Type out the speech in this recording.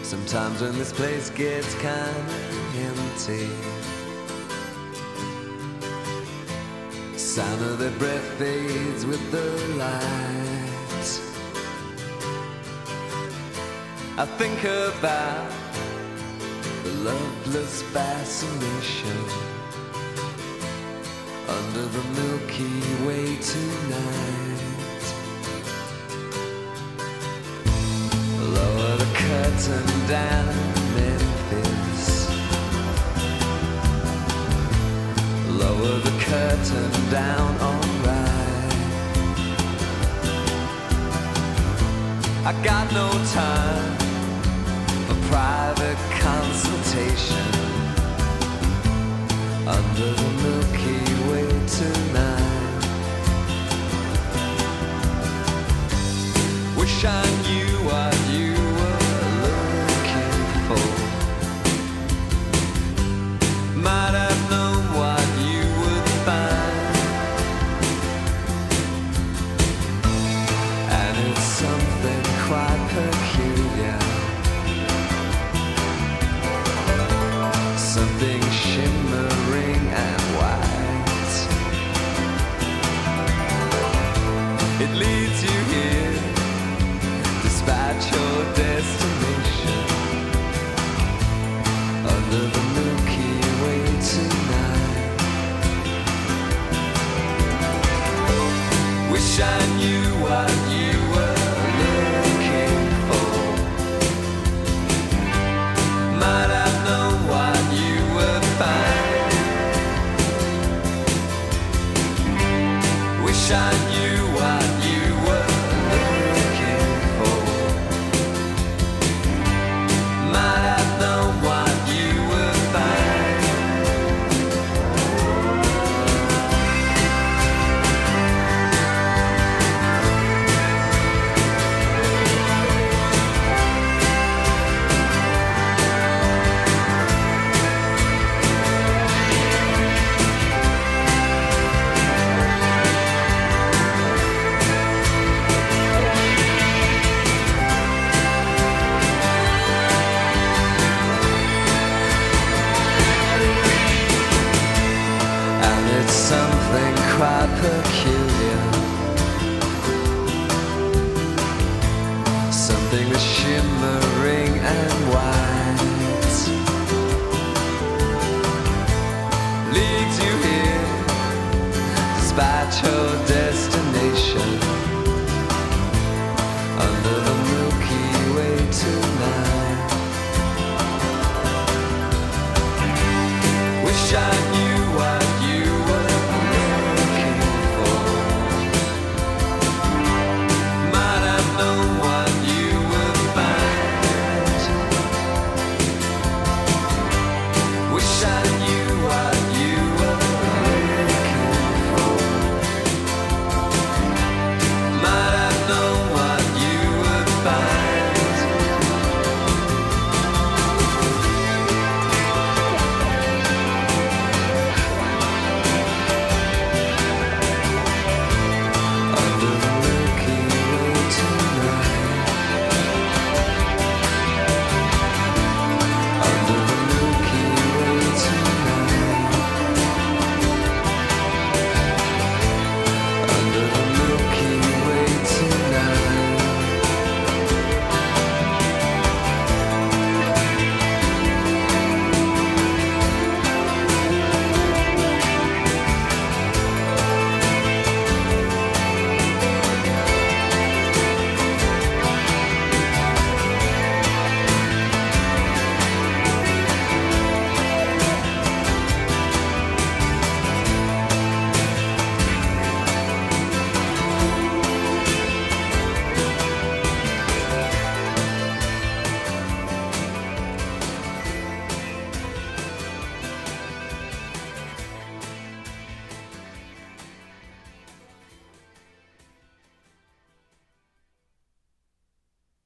Sometimes when this place gets kinda empty, sound of their breath fades with the light. I think about the loveless fascination under the Milky Way tonight. Lower the curtain down, Memphis. Lower the curtain down, alright. I got no time for private consultation under the Milky Way tonight. Wish I